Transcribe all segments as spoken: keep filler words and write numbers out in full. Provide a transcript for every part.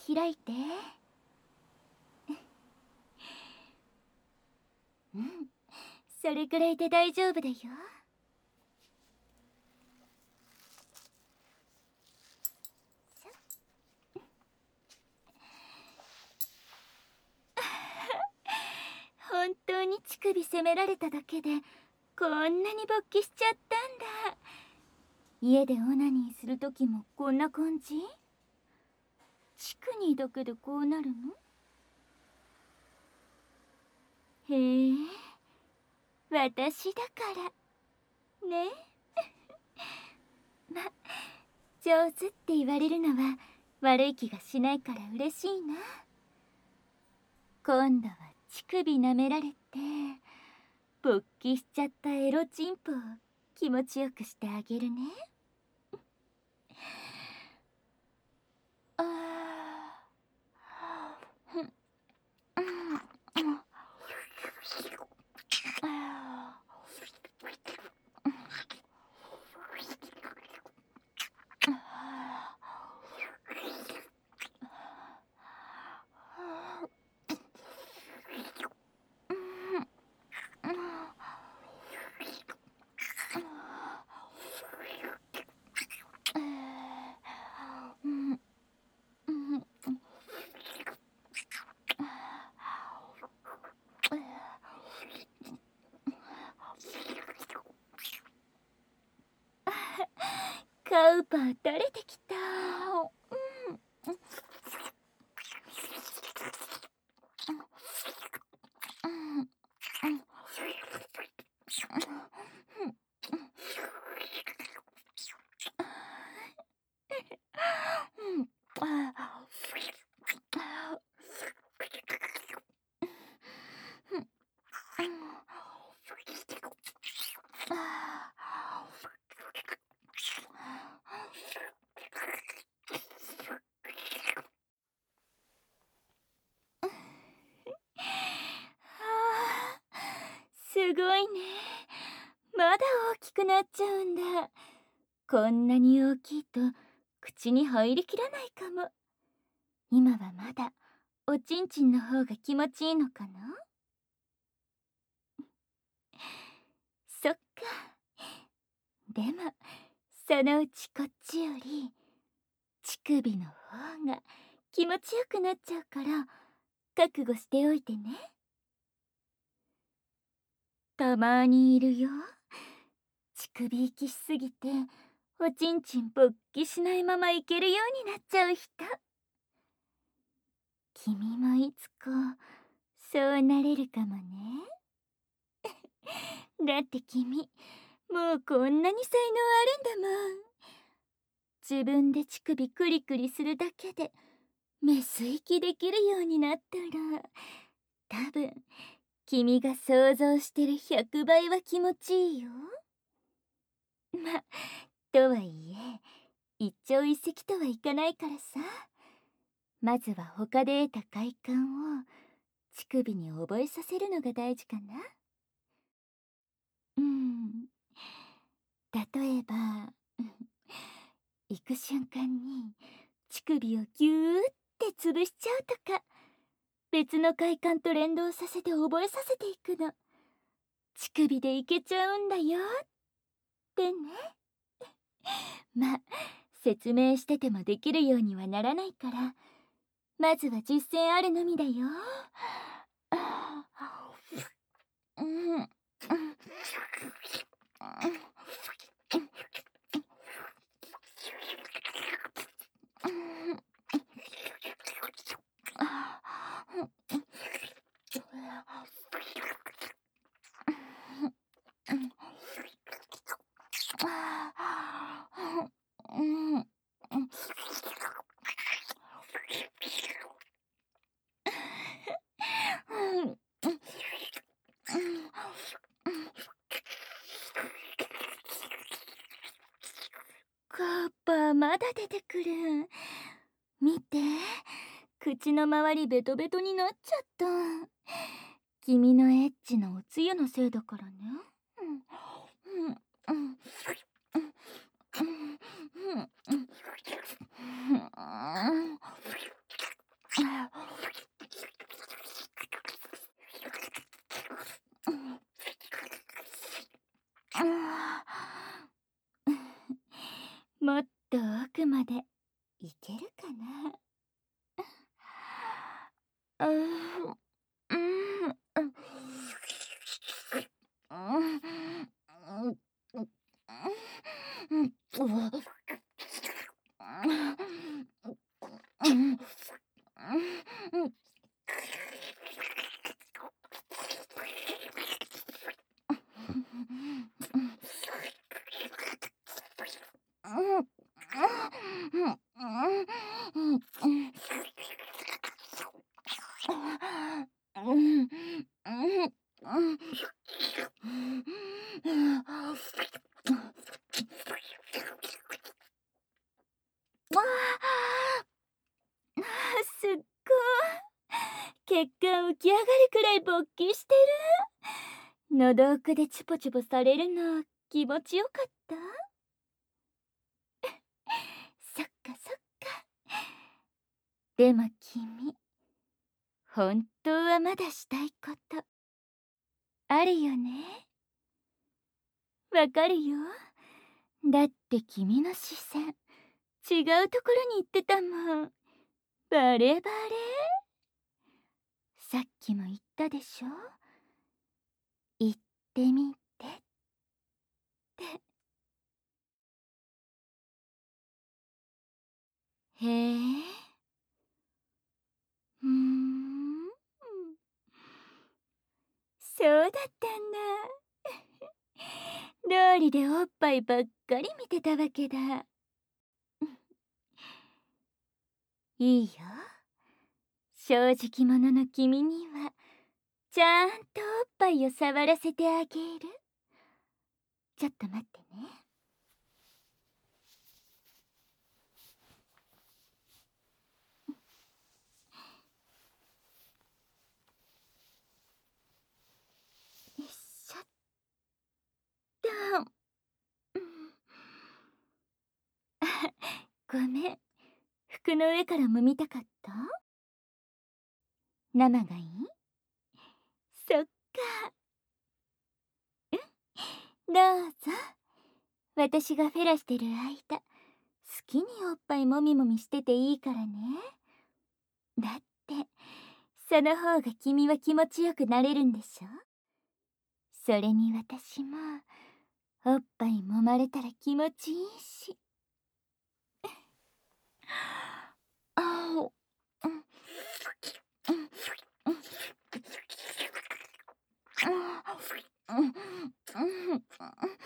開いて。うん、それくらいで大丈夫だよ。本当に乳首責められただけでこんなに勃起しちゃったんだ。家でオナニーする時もこんな感じ？乳首だけでこうなるの？へえ、私だからね。ま、上手って言われるのは悪い気がしないから嬉しいな。今度は乳首舐められて勃起しちゃったエロチンポを気持ちよくしてあげるね。あー、ふん、うん、うん、あー、うん、うん、カウパー垂れてきた。うん、うん、うん、うん、ああ、すごいね。まだ大きくなっちゃうんだ。こんなに大きいと口に入りきらないかも。今はまだおちんちんの方が気持ちいいのかな？そっか。でもそのうちこっちより乳首の方が気持ちよくなっちゃうから覚悟しておいてね。たまにいるよ、乳首息しすぎておちんちん勃起しないままいけるようになっちゃう人。君もいつかそうなれるかもね。だって君もうこんなに才能あるんだもん。自分で乳首クリクリするだけでメス息できるようになったら多分君が想像してるひゃくばいは気持ちいいよ。ま、とはいえ一朝一夕とはいかないからさ。まずは他で得た快感を乳首に覚えさせるのが大事かな。うん、例えば行く瞬間に乳首をギューって潰しちゃうとか、別の快感と連動させて覚えさせていくの。乳首でいけちゃうんだよってね。ま、説明しててもできるようにはならないからまずは実践あるのみだよ。うん、うん、カッパーまだ出てくる。見て、口の周りベトベトになっちゃった。君のエッチなおつゆのせいだからね。うん、うん、うん、うん、うん、うん、うん、 くまでいけるかな。うーん、うーん、ううん、うん、うん、うん、ううん、うん、すっごい。血管浮き上がるくらい勃起してる。喉奥でチュポチュポされるの気持ちよかった。そっかそっか。でも君、本当はまだしたいことあるよね。わかるよ。だって君の視線違うところに行ってたもん。バレバレ。さっきも言ったでしょ。言ってみてって。へえ。うーん。そうだったんだ。道理でおっぱいばっかり見てたわけだ。いいよ。正直者の君にはちゃんとおっぱいを触らせてあげる。ちょっと待ってね。よいしょっと。ごめん。服の上から揉みたかった？生がいい？そっか。どうぞ。私がフェラしてる間、好きにおっぱいもみもみしてていいからね。だって、その方が君は気持ちよくなれるんでしょ。それに私も、おっぱい揉まれたら気持ちいいし。あお、うん、うん、うん、うん、うん、うん、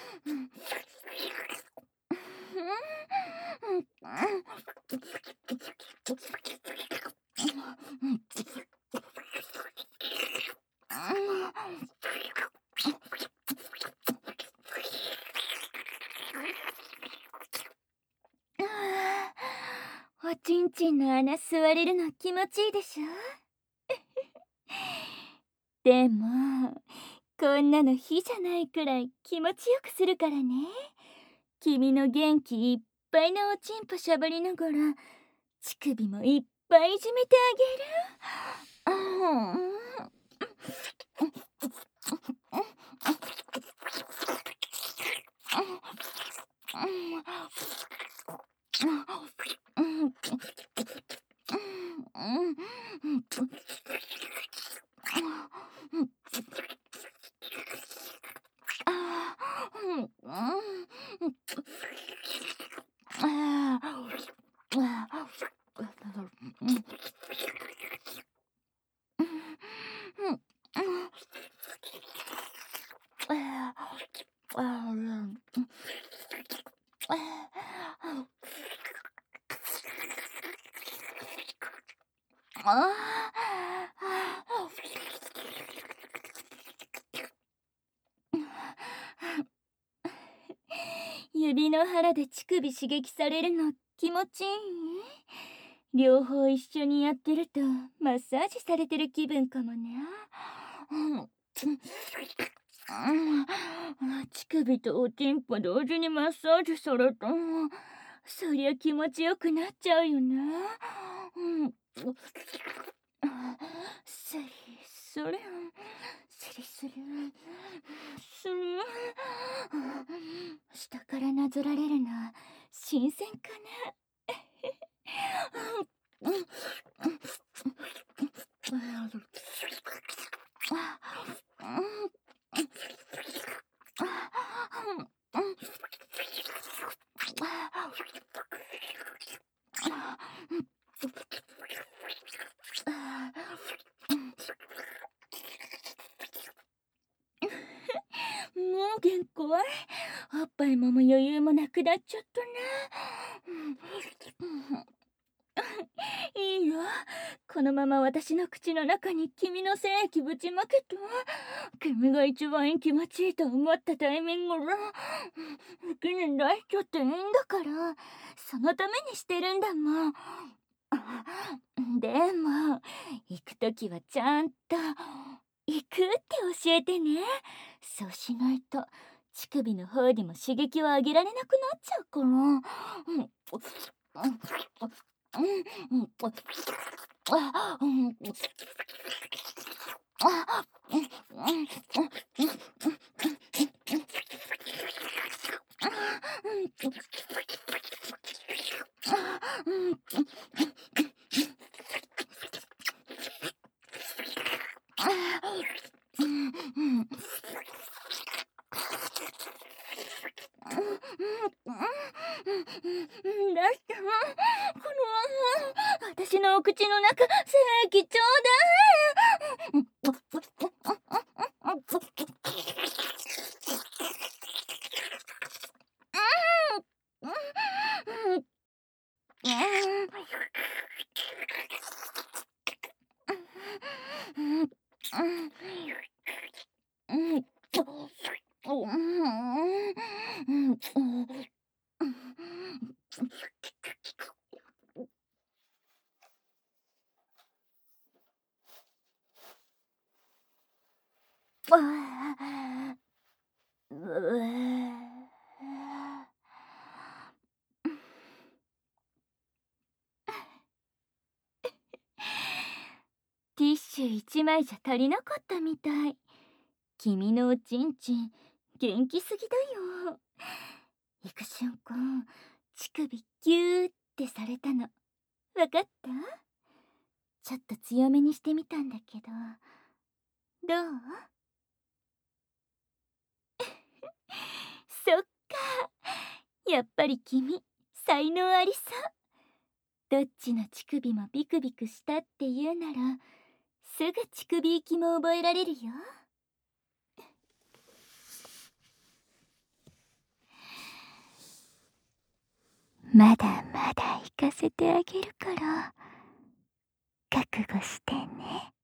おちんちんの穴吸われるの気持ちいいでしょ。でもこんなの火じゃないくらい気持ちよくするからね。君の元気いっぱいのおちんぽしゃぶりながら乳首もいっぱいいじめてあげる。うん指の腹で乳首刺激されるの気持ちいい？両方一緒にやってるとマッサージされてる気分かもね。うん、乳首とおちんぽ同時にマッサージされた。そりゃ気持ちよくなっちゃうよね。うん、スリスリスリスリスリ、下からなぞられるの好新鮮かな。もう限界。おっぱいもも余裕もなくなっちゃったな。いいよ。このまま私の口の中に君の精液ぶちまけて、君が一番気持ちいいと思ったタイミングで好きに出しちゃっていいんだから、そのためにしてるんだもん。でも行くときはちゃんと行くって教えてね。そうしないと乳首の方にも刺激をあげられなくなっちゃうから。うんだってこのまま私のお口の中精液ちょうだい。ティッシュ一枚じゃ足りなかったみたい。君のおちんちん元気すぎだよ。行く瞬間乳首ギューってされたのわかった？ちょっと強めにしてみたんだけど、どう？そっか、やっぱり君才能ありそう。どっちの乳首もビクビクしたって言うならすぐ乳首行きも覚えられるよ。まだまだ行かせてあげるから覚悟してね。